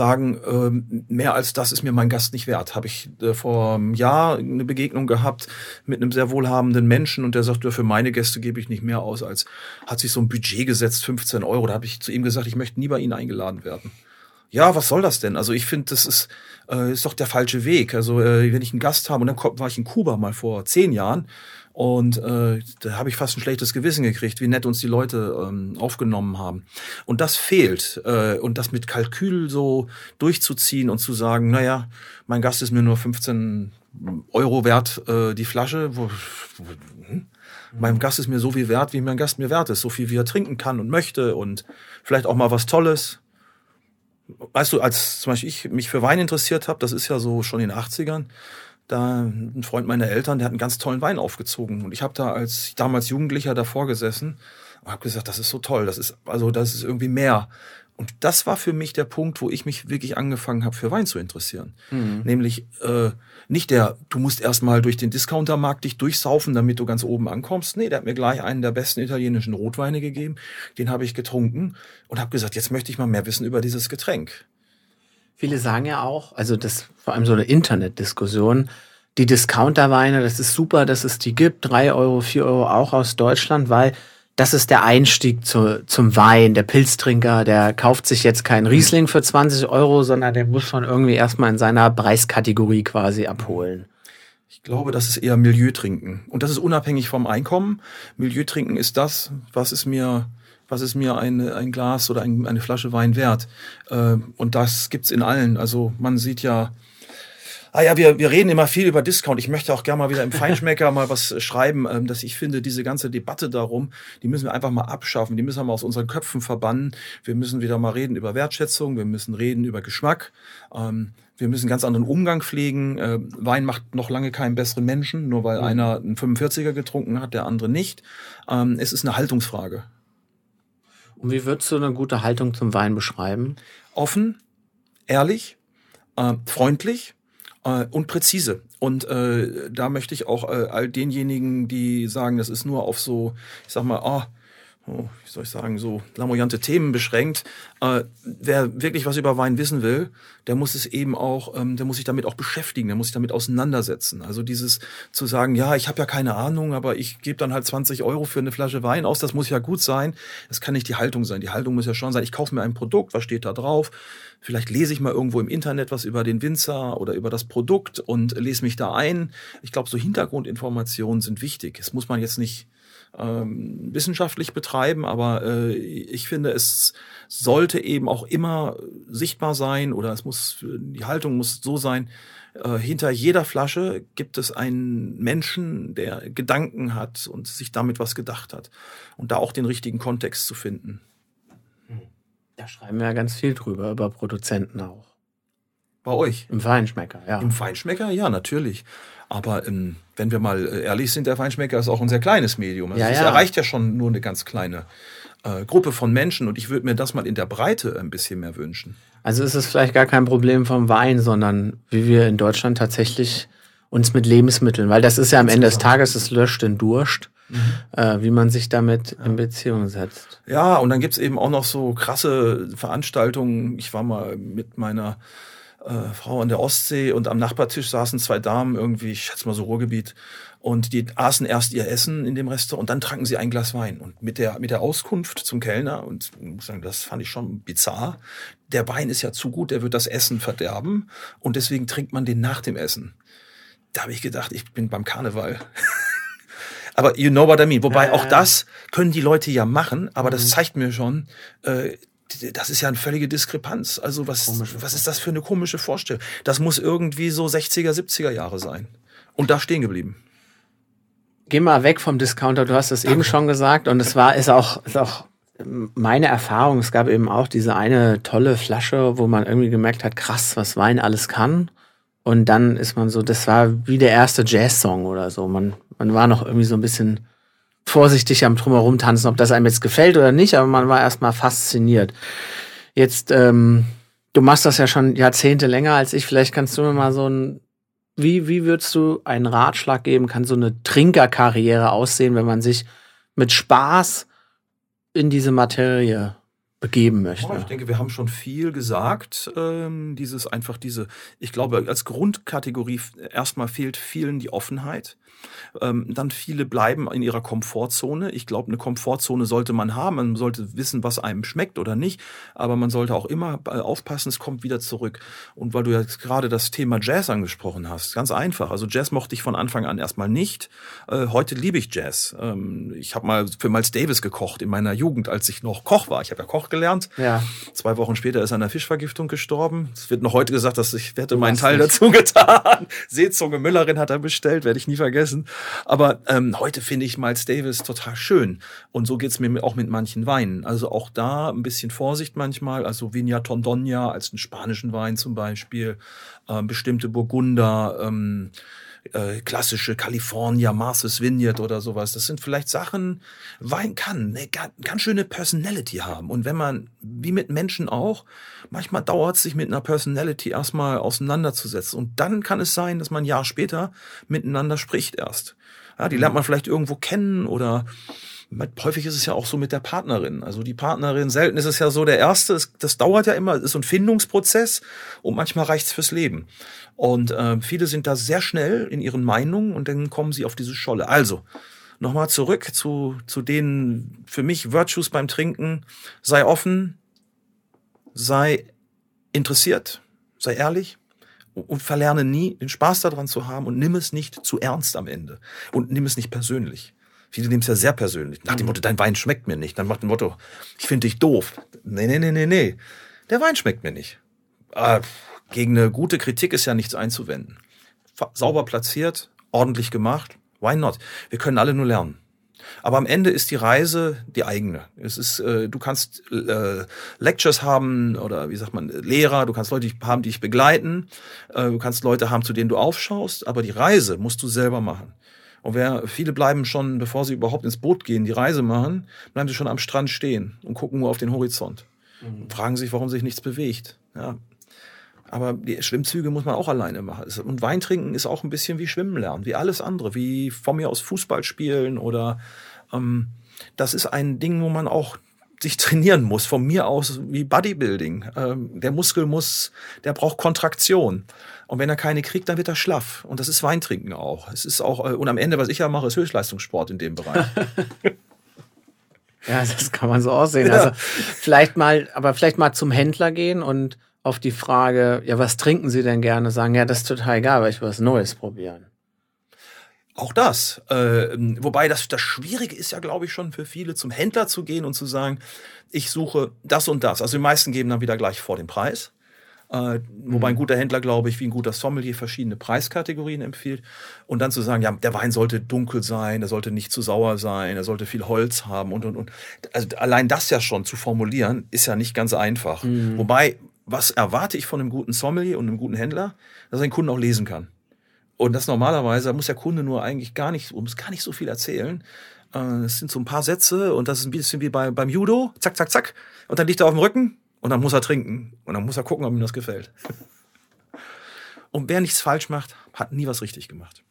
sagen, mehr als das ist mir mein Gast nicht wert. Habe ich vor einem Jahr eine Begegnung gehabt mit einem sehr wohlhabenden Menschen und der sagt, für meine Gäste gebe ich nicht mehr aus, als hat sich so ein Budget gesetzt, 15 Euro. Da habe ich zu ihm gesagt, ich möchte nie bei Ihnen eingeladen werden. Ja, was soll das denn? Also ich finde, das ist doch der falsche Weg. Also wenn ich einen Gast habe, und dann war ich in Kuba mal vor 10 Jahren, und da habe ich fast ein schlechtes Gewissen gekriegt, wie nett uns die Leute aufgenommen haben. Und das fehlt. Und das mit Kalkül so durchzuziehen und zu sagen, naja, mein Gast ist mir nur 15 Euro wert, die Flasche. Mein Gast ist mir so viel wert, wie mein Gast mir wert ist. So viel, wie er trinken kann und möchte und vielleicht auch mal was Tolles. Weißt du, als zum Beispiel ich mich für Wein interessiert habe, das ist ja so schon in den 80ern, da ein Freund meiner Eltern, der hat einen ganz tollen Wein aufgezogen. Und ich habe da als damals Jugendlicher davor gesessen und habe gesagt, das ist so toll, das ist irgendwie mehr. Und das war für mich der Punkt, wo ich mich wirklich angefangen habe, für Wein zu interessieren. Nämlich nicht du musst erstmal durch den Discountermarkt dich durchsaufen, damit du ganz oben ankommst. Nee, der hat mir gleich einen der besten italienischen Rotweine gegeben. Den habe ich getrunken und habe gesagt, jetzt möchte ich mal mehr wissen über dieses Getränk. Viele sagen ja auch, also das vor allem so eine Internetdiskussion, die Discounterweine, das ist super, dass es die gibt, 3 Euro, 4 Euro auch aus Deutschland, weil das ist der Einstieg zum Wein. Der Pilztrinker, der kauft sich jetzt keinen Riesling für 20 Euro, sondern der muss schon irgendwie erstmal in seiner Preiskategorie quasi abholen. Ich glaube, das ist eher Milieutrinken. Und das ist unabhängig vom Einkommen. Milieutrinken ist das, was ist mir ein Glas oder eine Flasche Wein wert. Und das gibt's in allen. Also man sieht ja, wir reden immer viel über Discount. Ich möchte auch gerne mal wieder im Feinschmecker mal was schreiben, dass ich finde, diese ganze Debatte darum, die müssen wir einfach mal abschaffen. Die müssen wir mal aus unseren Köpfen verbannen. Wir müssen wieder mal reden über Wertschätzung. Wir müssen reden über Geschmack. Wir müssen einen ganz anderen Umgang pflegen. Wein macht noch lange keinen besseren Menschen, nur weil einer einen 45er getrunken hat, der andere nicht. Es ist eine Haltungsfrage. Und wie würdest du eine gute Haltung zum Wein beschreiben? Offen, ehrlich, freundlich und präzise. Und da möchte ich auch all denjenigen, die sagen, das ist nur auf so, ich sag mal, wie soll ich sagen, so lamoyante Themen beschränkt. Wer wirklich was über Wein wissen will, der muss es eben auch, der muss sich damit auch beschäftigen, der muss sich damit auseinandersetzen. Also dieses zu sagen, ja, ich habe ja keine Ahnung, aber ich gebe dann halt 20 Euro für eine Flasche Wein aus, das muss ja gut sein. Das kann nicht die Haltung sein. Die Haltung muss ja schon sein, ich kaufe mir ein Produkt, was steht da drauf? Vielleicht lese ich mal irgendwo im Internet was über den Winzer oder über das Produkt und lese mich da ein. Ich glaube, so Hintergrundinformationen sind wichtig. Das muss man jetzt nicht wissenschaftlich betreiben, aber ich finde, es sollte eben auch immer sichtbar sein oder die Haltung muss so sein, hinter jeder Flasche gibt es einen Menschen, der Gedanken hat und sich damit was gedacht hat und da auch den richtigen Kontext zu finden. Da schreiben wir ja ganz viel drüber, über Produzenten auch. Bei euch? Im Feinschmecker, ja. Im Feinschmecker, ja, natürlich. Aber wenn wir mal ehrlich sind, der Feinschmecker ist auch ein sehr kleines Medium. Also es erreicht ja schon nur eine ganz kleine Gruppe von Menschen und ich würde mir das mal in der Breite ein bisschen mehr wünschen. Also ist es vielleicht gar kein Problem vom Wein, sondern wie wir in Deutschland tatsächlich uns mit Lebensmitteln, weil das ist ja am Ende des Tages, es löscht den Durst, wie man sich damit in Beziehung setzt. Ja, und dann gibt's eben auch noch so krasse Veranstaltungen. Ich war mal mit meiner Frau an der Ostsee und am Nachbartisch saßen zwei Damen irgendwie, ich schätze mal so Ruhrgebiet, und die aßen erst ihr Essen in dem Restaurant und dann tranken sie ein Glas Wein. Und mit der Auskunft zum Kellner, und ich muss sagen, das fand ich schon bizarr, der Wein ist ja zu gut, der wird das Essen verderben und deswegen trinkt man den nach dem Essen. Da habe ich gedacht, ich bin beim Karneval. Aber you know what I mean. Wobei auch das können die Leute ja machen, aber das zeigt mir schon, das ist ja eine völlige Diskrepanz. Also was ist das für eine komische Vorstellung? Das muss irgendwie so 60er, 70er Jahre sein. Und da stehen geblieben. Geh mal weg vom Discounter, du hast es eben schon gesagt und ist auch meine Erfahrung. Es gab eben auch diese eine tolle Flasche, wo man irgendwie gemerkt hat, krass, was Wein alles kann. Und dann ist man so, das war wie der erste Jazz-Song oder so. Man war noch irgendwie so ein bisschen vorsichtig am Drumherum tanzen, ob das einem jetzt gefällt oder nicht, aber man war erstmal fasziniert. Jetzt, du machst das ja schon Jahrzehnte länger als ich, vielleicht kannst du mir mal wie würdest du einen Ratschlag geben, kann so eine Trinkerkarriere aussehen, wenn man sich mit Spaß in diese Materie begeben möchte? Ich denke, wir haben schon viel gesagt. Ich glaube, als Grundkategorie erstmal fehlt vielen die Offenheit. Dann viele bleiben in ihrer Komfortzone. Ich glaube, eine Komfortzone sollte man haben. Man sollte wissen, was einem schmeckt oder nicht. Aber man sollte auch immer aufpassen, es kommt wieder zurück. Und weil du jetzt gerade das Thema Jazz angesprochen hast, ganz einfach. Also Jazz mochte ich von Anfang an erstmal nicht. Heute liebe ich Jazz. Ich habe mal für Miles Davis gekocht in meiner Jugend, als ich noch Koch war. Ich habe ja Koch gelernt. Ja. 2 Wochen später ist er an einer Fischvergiftung gestorben. Es wird noch heute gesagt, dass ich hätte meinen Teil dazu getan. Seezunge Müllerin hat er bestellt, werde ich nie vergessen. Aber heute finde ich Miles Davis total schön. Und so geht's mir auch mit manchen Weinen. Also auch da ein bisschen Vorsicht manchmal. Also Viña Tondoña als einen spanischen Wein zum Beispiel. Bestimmte Burgunder, klassische California, Martha's Vineyard oder sowas. Das sind vielleicht Sachen, Wein kann eine ganz schöne Personality haben. Und wenn man, wie mit Menschen auch, manchmal dauert es sich mit einer Personality erstmal auseinanderzusetzen. Und dann kann es sein, dass man ein Jahr später miteinander spricht erst. Ja, die lernt man vielleicht irgendwo kennen oder häufig ist es ja auch so mit der Partnerin. Also die Partnerin, selten ist es ja so der Erste, das dauert ja immer, es ist so ein Findungsprozess und manchmal reicht's fürs Leben. Und viele sind da sehr schnell in ihren Meinungen und dann kommen sie auf diese Scholle. Also, nochmal zurück zu den für mich Virtues beim Trinken. Sei offen, sei interessiert, sei ehrlich und verlerne nie, den Spaß daran zu haben und nimm es nicht zu ernst am Ende und nimm es nicht persönlich. Viele nehmen es ja sehr persönlich. Nach dem Motto, dein Wein schmeckt mir nicht. Dann macht dem Motto, ich finde dich doof. Nee. Der Wein schmeckt mir nicht. Gegen eine gute Kritik ist ja nichts einzuwenden. Sauber platziert, ordentlich gemacht. Why not? Wir können alle nur lernen. Aber am Ende ist die Reise die eigene. Es ist, du kannst Lectures haben oder wie sagt man, Lehrer, du kannst Leute haben, die dich begleiten, du kannst Leute haben, zu denen du aufschaust, aber die Reise musst du selber machen. Und viele bleiben schon, bevor sie überhaupt ins Boot gehen, die Reise machen, bleiben sie schon am Strand stehen und gucken nur auf den Horizont. Und fragen sich, warum sich nichts bewegt. Ja. Aber die Schwimmzüge muss man auch alleine machen. Und Weintrinken ist auch ein bisschen wie Schwimmen lernen, wie alles andere, wie von mir aus Fußball spielen oder das ist ein Ding, wo man auch sich trainieren muss, von mir aus wie Bodybuilding. Der Muskel der braucht Kontraktion. Und wenn er keine kriegt, dann wird er schlaff. Und das ist Weintrinken auch. Es ist auch, und am Ende, was ich ja mache, ist Höchstleistungssport in dem Bereich. Ja, das kann man so aussehen. Ja. Also vielleicht mal zum Händler gehen und auf die Frage, ja, was trinken Sie denn gerne, sagen, ja, das ist total egal, weil ich will was Neues probieren. Auch das. Wobei das Schwierige ist ja, glaube ich, schon für viele, zum Händler zu gehen und zu sagen, ich suche das und das. Also die meisten geben dann wieder gleich vor den Preis. Wobei ein guter Händler, glaube ich, wie ein guter Sommelier verschiedene Preiskategorien empfiehlt. Und dann zu sagen, ja, der Wein sollte dunkel sein, er sollte nicht zu sauer sein, er sollte viel Holz haben und. Also allein das ja schon zu formulieren, ist ja nicht ganz einfach. Wobei, was erwarte ich von einem guten Sommelier und einem guten Händler? Dass er den Kunden auch lesen kann. Und das normalerweise, da muss der Kunde nur eigentlich gar nicht so viel erzählen. Es sind so ein paar Sätze und das ist ein bisschen wie beim Judo. Zack, zack, zack. Und dann liegt er auf dem Rücken und dann muss er trinken. Und dann muss er gucken, ob ihm das gefällt. Und wer nichts falsch macht, hat nie was richtig gemacht.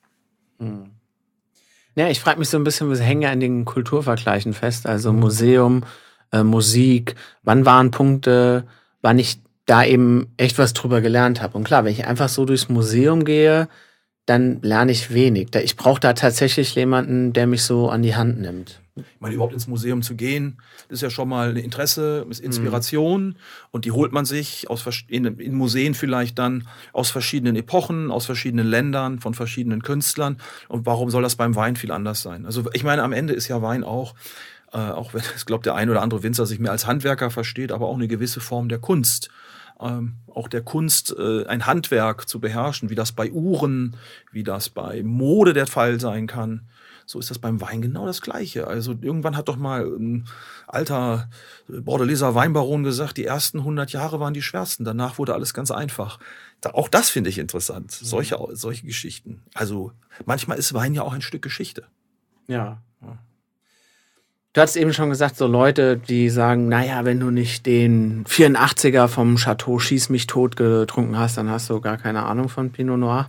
Ja, ich frage mich so ein bisschen, wir hängen ja an den Kulturvergleichen fest. Also Museum, Musik. Wann waren Punkte, wann ich da eben echt was drüber gelernt habe? Und klar, wenn ich einfach so durchs Museum gehe, dann lerne ich wenig. Ich brauche da tatsächlich jemanden, der mich so an die Hand nimmt. Ich meine, überhaupt ins Museum zu gehen, das ist ja schon mal ein Interesse, ist Inspiration und die holt man sich in Museen vielleicht dann aus verschiedenen Epochen, aus verschiedenen Ländern, von verschiedenen Künstlern. Und warum soll das beim Wein viel anders sein? Also ich meine, am Ende ist ja Wein auch wenn ich glaube, der ein oder andere Winzer sich mehr als Handwerker versteht, aber auch eine gewisse Form der Kunst. Auch der Kunst, ein Handwerk zu beherrschen, wie das bei Uhren, wie das bei Mode der Fall sein kann. So ist das beim Wein genau das Gleiche. Also irgendwann hat doch mal ein alter Bordeleser Weinbaron gesagt, die ersten 100 Jahre waren die schwersten, danach wurde alles ganz einfach. Auch das finde ich interessant, solche Geschichten. Also manchmal ist Wein ja auch ein Stück Geschichte. Ja. Du hast eben schon gesagt, so Leute, die sagen, naja, wenn du nicht den 84er vom Chateau Schieß mich tot getrunken hast, dann hast du gar keine Ahnung von Pinot Noir.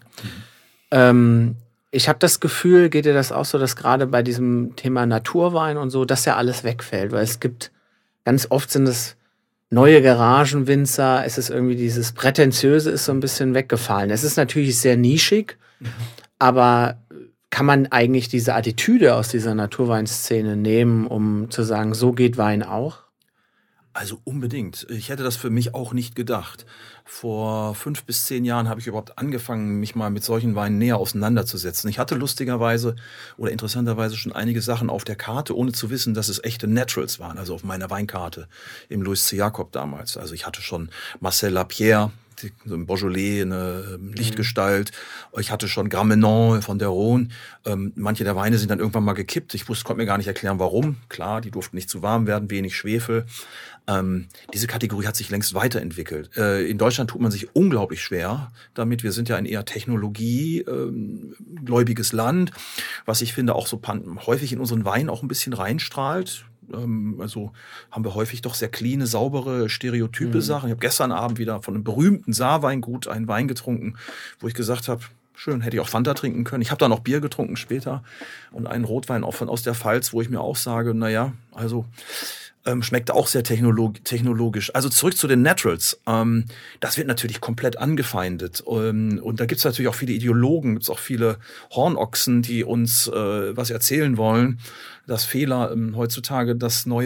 Ich habe das Gefühl, geht dir das auch so, dass gerade bei diesem Thema Naturwein und so, dass ja alles wegfällt, weil es gibt, ganz oft sind es neue Garagenwinzer, es ist irgendwie dieses Prätentiöse ist so ein bisschen weggefallen. Es ist natürlich sehr nischig, aber kann man eigentlich diese Attitüde aus dieser Naturweinszene nehmen, um zu sagen, so geht Wein auch? Also unbedingt. Ich hätte das für mich auch nicht gedacht. Vor 5 bis 10 Jahren habe ich überhaupt angefangen, mich mal mit solchen Weinen näher auseinanderzusetzen. Ich hatte lustigerweise oder interessanterweise schon einige Sachen auf der Karte, ohne zu wissen, dass es echte Naturals waren, also auf meiner Weinkarte im Louis C. Jacob damals. Also ich hatte schon Marcel Lapierre, so ein Beaujolais, eine Lichtgestalt. Ich hatte schon Gramenon von der Rhone. Manche der Weine sind dann irgendwann mal gekippt. Konnte mir gar nicht erklären, warum. Klar, die durften nicht zu warm werden, wenig Schwefel. Diese Kategorie hat sich längst weiterentwickelt. In Deutschland tut man sich unglaublich schwer damit. Wir sind ja ein eher technologiegläubiges Land, was ich finde auch so häufig in unseren Weinen auch ein bisschen reinstrahlt. Also haben wir häufig doch sehr cleane, saubere, stereotype Sachen. Ich habe gestern Abend wieder von einem berühmten Saarweingut einen Wein getrunken, wo ich gesagt habe, schön, hätte ich auch Fanta trinken können. Ich habe da noch Bier getrunken später und einen Rotwein auch aus der Pfalz, wo ich mir auch sage, naja, also schmeckt auch sehr technologisch. Also zurück zu den Naturals. Das wird natürlich komplett angefeindet. Und da gibt's natürlich auch viele Ideologen, gibt's auch viele Hornochsen, die uns was erzählen wollen, dass Fehler heutzutage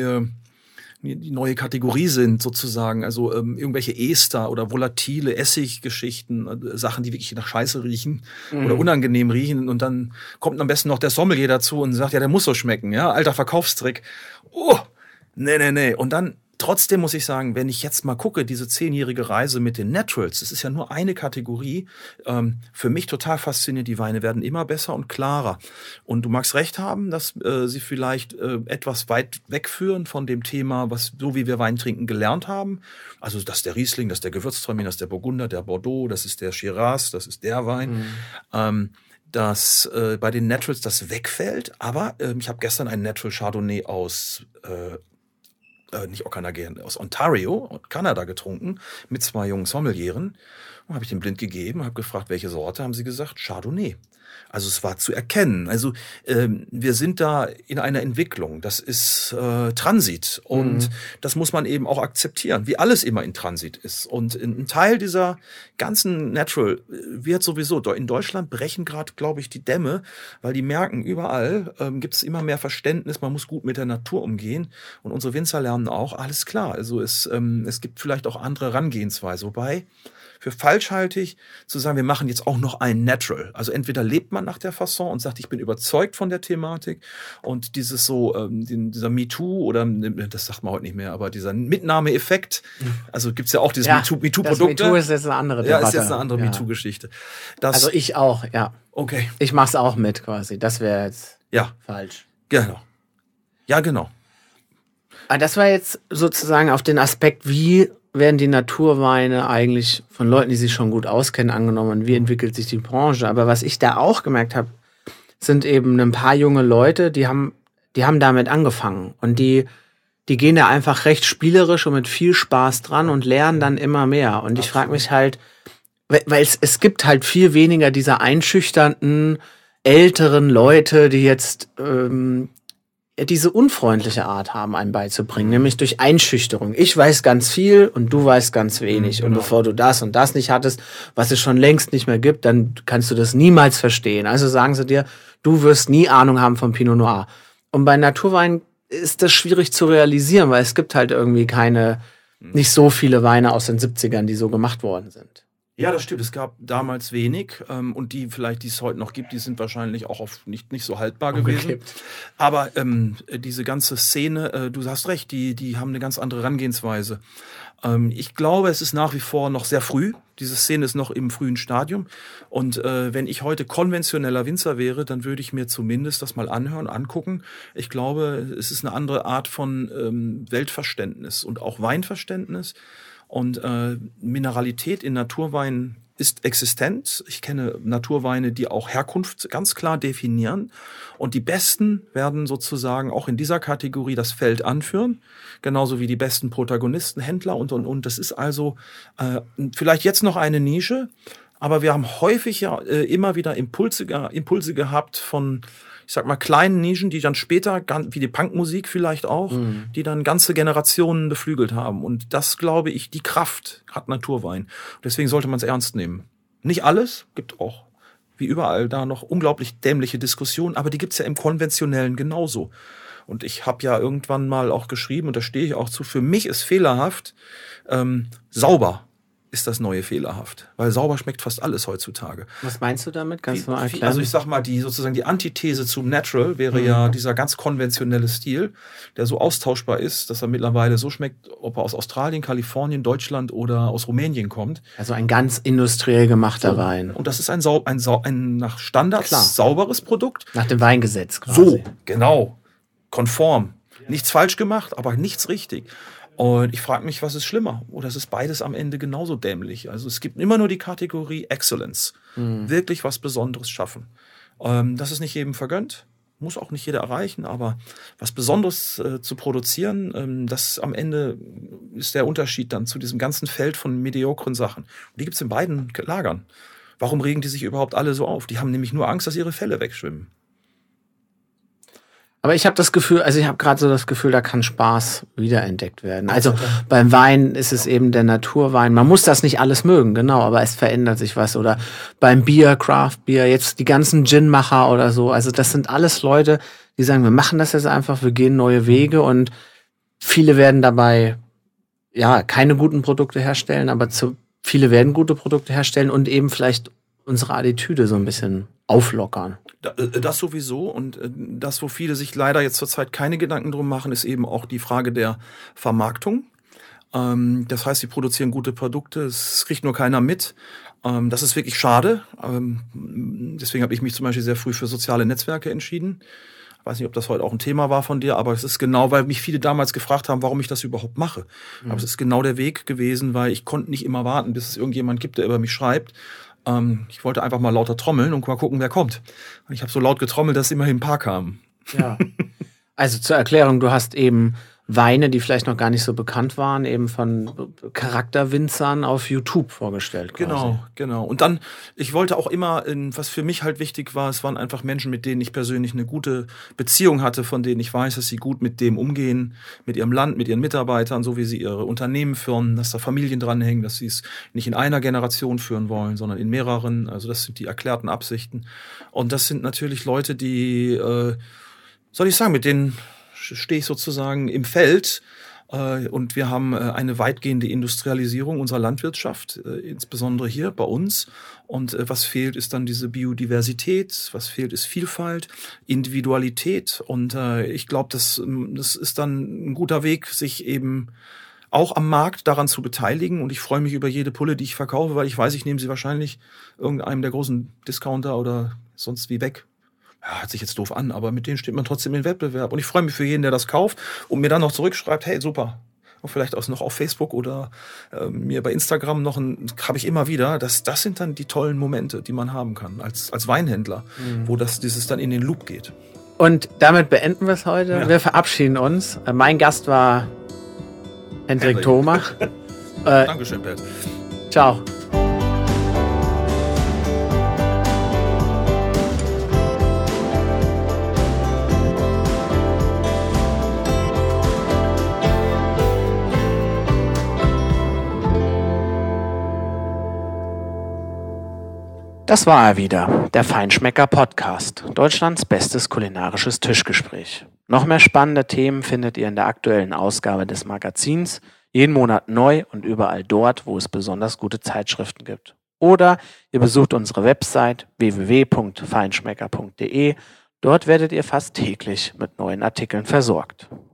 die neue Kategorie sind sozusagen. Also irgendwelche Ester oder volatile Essiggeschichten, Sachen, die wirklich nach Scheiße riechen oder unangenehm riechen. Und dann kommt am besten noch der Sommelier dazu und sagt, ja, der muss so schmecken. Ja, alter Verkaufstrick. Oh! Nee. Und dann, trotzdem muss ich sagen, wenn ich jetzt mal gucke, diese 10-jährige Reise mit den Naturals, das ist ja nur eine Kategorie, für mich total faszinierend. Die Weine werden immer besser und klarer. Und du magst recht haben, dass sie vielleicht etwas weit wegführen von dem Thema, so wie wir Wein trinken gelernt haben. Also das ist der Riesling, das ist der Gewürztraminer, das ist der Burgunder, der Bordeaux, das ist der Shiraz, das ist der Wein. Dass bei den Naturals das wegfällt. Aber ich habe gestern einen Natural Chardonnay aus aus Ontario, Kanada getrunken, mit 2 jungen Sommelieren. Und habe ich den blind gegeben, habe gefragt, welche Sorte, haben sie gesagt, Chardonnay. Also es war zu erkennen. Also wir sind da in einer Entwicklung. Das ist Transit und das muss man eben auch akzeptieren, wie alles immer in Transit ist. Und ein Teil dieser ganzen Natural wird sowieso, in Deutschland brechen gerade, glaube ich, die Dämme, weil die merken, überall gibt es immer mehr Verständnis, man muss gut mit der Natur umgehen. Und unsere Winzer lernen auch, alles klar. Also es gibt vielleicht auch andere Herangehensweise. Wobei, für falsch halte ich, zu sagen, wir machen jetzt auch noch ein Natural. Also entweder lebt man nach der Fasson und sagt, ich bin überzeugt von der Thematik und dieses so, dieser MeToo oder, das sagt man heute nicht mehr, aber dieser Mitnahmeeffekt, also gibt's ja auch dieses MeToo-Produkte. Das MeToo ist jetzt eine andere Debatte. Ja, ist jetzt eine andere MeToo-Geschichte. Also ich auch, ja. Okay. Ich mach's auch mit quasi. Das wäre jetzt falsch. Genau. Ja, genau. Aber das war jetzt sozusagen auf den Aspekt, wie werden die Naturweine eigentlich von Leuten, die sich schon gut auskennen, angenommen und wie entwickelt sich die Branche. Aber was ich da auch gemerkt habe, sind eben ein paar junge Leute, die haben damit angefangen und die gehen da einfach recht spielerisch und mit viel Spaß dran und lernen dann immer mehr. Und ich frage mich halt, weil es gibt halt viel weniger dieser einschüchternden, älteren Leute, die jetzt diese unfreundliche Art haben, einem beizubringen, nämlich durch Einschüchterung. Ich weiß ganz viel und du weißt ganz wenig. Genau. Und bevor du das und das nicht hattest, was es schon längst nicht mehr gibt, dann kannst du das niemals verstehen. Also sagen sie dir, du wirst nie Ahnung haben vom Pinot Noir. Und bei Naturwein ist das schwierig zu realisieren, weil es gibt halt irgendwie nicht so viele Weine aus den 70ern, die so gemacht worden sind. Ja, das stimmt. Es gab damals wenig und die vielleicht, die es heute noch gibt, die sind wahrscheinlich auch nicht so haltbar gewesen. Aber diese ganze Szene, du hast recht, die haben eine ganz andere Herangehensweise. Ich glaube, es ist nach wie vor noch sehr früh. Diese Szene ist noch im frühen Stadium. Und wenn ich heute konventioneller Winzer wäre, dann würde ich mir zumindest das mal angucken. Ich glaube, es ist eine andere Art von Weltverständnis und auch Weinverständnis. Und Mineralität in Naturweinen ist existent. Ich kenne Naturweine, die auch Herkunft ganz klar definieren. Und die Besten werden sozusagen auch in dieser Kategorie das Feld anführen. Genauso wie die besten Protagonisten, Händler und. Das ist also vielleicht jetzt noch eine Nische. Aber wir haben häufig ja immer wieder Impulse gehabt von, ich sag mal, kleinen Nischen, die dann später, wie die Punkmusik vielleicht auch, die dann ganze Generationen beflügelt haben. Und das, glaube ich, die Kraft hat Naturwein. Deswegen sollte man es ernst nehmen. Nicht alles, gibt auch, wie überall, da noch unglaublich dämliche Diskussionen, aber die gibt's ja im Konventionellen genauso. Und ich habe ja irgendwann mal auch geschrieben, und da stehe ich auch zu, für mich ist fehlerhaft, sauber ist das neue fehlerhaft. Weil sauber schmeckt fast alles heutzutage. Was meinst du damit? Kannst du mal erklären? Also ich sag mal, sozusagen die Antithese zum Natural wäre ja dieser ganz konventionelle Stil, der so austauschbar ist, dass er mittlerweile so schmeckt, ob er aus Australien, Kalifornien, Deutschland oder aus Rumänien kommt. Also ein ganz industriell gemachter Wein. Und das ist ein nach Standards sauberes Produkt. Nach dem Weingesetz quasi. So, genau. Konform. Nichts falsch gemacht, aber nichts richtig. Und ich frage mich, was ist schlimmer? Oder es ist beides am Ende genauso dämlich? Also es gibt immer nur die Kategorie Excellence. Wirklich was Besonderes schaffen. Das ist nicht jedem vergönnt. Muss auch nicht jeder erreichen. Aber was Besonderes zu produzieren, das am Ende ist der Unterschied dann zu diesem ganzen Feld von mediokren Sachen. Und die gibt es in beiden Lagern. Warum regen die sich überhaupt alle so auf? Die haben nämlich nur Angst, dass ihre Fälle wegschwimmen. Aber ich habe gerade so das Gefühl, da kann Spaß wiederentdeckt werden. Also beim Wein ist es eben der Naturwein. Man muss das nicht alles mögen, genau, aber es verändert sich was. Oder beim Bier, Craft Beer, jetzt die ganzen Gin-Macher oder so. Also das sind alles Leute, die sagen, wir machen das jetzt einfach, wir gehen neue Wege und viele werden dabei keine guten Produkte herstellen, aber viele werden gute Produkte herstellen und eben vielleicht unsere Attitüde so ein bisschen auflockern. Das sowieso und das, wo viele sich leider jetzt zurzeit keine Gedanken drum machen, ist eben auch die Frage der Vermarktung. Das heißt, sie produzieren gute Produkte, es kriegt nur keiner mit. Das ist wirklich schade. Deswegen habe ich mich zum Beispiel sehr früh für soziale Netzwerke entschieden. Ich weiß nicht, ob das heute auch ein Thema war von dir, aber es ist genau, weil mich viele damals gefragt haben, warum ich das überhaupt mache. Aber es ist genau der Weg gewesen, weil ich konnte nicht immer warten, bis es irgendjemand gibt, der über mich schreibt. Ich wollte einfach mal lauter trommeln und mal gucken, wer kommt. Und ich habe so laut getrommelt, dass immerhin ein paar kamen. Ja. Also zur Erklärung, du hast eben Weine, die vielleicht noch gar nicht so bekannt waren, eben von Charakterwinzern auf YouTube vorgestellt. Quasi. Genau. Und dann, ich wollte auch immer, was für mich halt wichtig war, es waren einfach Menschen, mit denen ich persönlich eine gute Beziehung hatte, von denen ich weiß, dass sie gut mit dem umgehen, mit ihrem Land, mit ihren Mitarbeitern, so wie sie ihre Unternehmen führen, dass da Familien dranhängen, dass sie es nicht in einer Generation führen wollen, sondern in mehreren. Also das sind die erklärten Absichten. Und das sind natürlich Leute, die, soll ich sagen, mit denen stehe ich sozusagen im Feld und wir haben eine weitgehende Industrialisierung unserer Landwirtschaft, insbesondere hier bei uns. Und was fehlt, ist dann diese Biodiversität, was fehlt, ist Vielfalt, Individualität. Und ich glaube, das ist dann ein guter Weg, sich eben auch am Markt daran zu beteiligen. Und ich freue mich über jede Pulle, die ich verkaufe, weil ich weiß, ich nehme sie wahrscheinlich irgendeinem der großen Discounter oder sonst wie weg. Ja, hört sich jetzt doof an, aber mit denen steht man trotzdem im Wettbewerb. Und ich freue mich für jeden, der das kauft und mir dann noch zurückschreibt, hey, super. Und vielleicht auch noch auf Facebook oder mir bei Instagram habe ich immer wieder, das sind dann die tollen Momente, die man haben kann als Weinhändler, wo dieses dann in den Loop geht. Und damit beenden wir es heute. Ja. Wir verabschieden uns. Mein Gast war Hendrik Thomach. Dankeschön, Bert. Ciao. Das war er wieder, der Feinschmecker-Podcast, Deutschlands bestes kulinarisches Tischgespräch. Noch mehr spannende Themen findet ihr in der aktuellen Ausgabe des Magazins, jeden Monat neu und überall dort, wo es besonders gute Zeitschriften gibt. Oder ihr besucht unsere Website www.feinschmecker.de, dort werdet ihr fast täglich mit neuen Artikeln versorgt.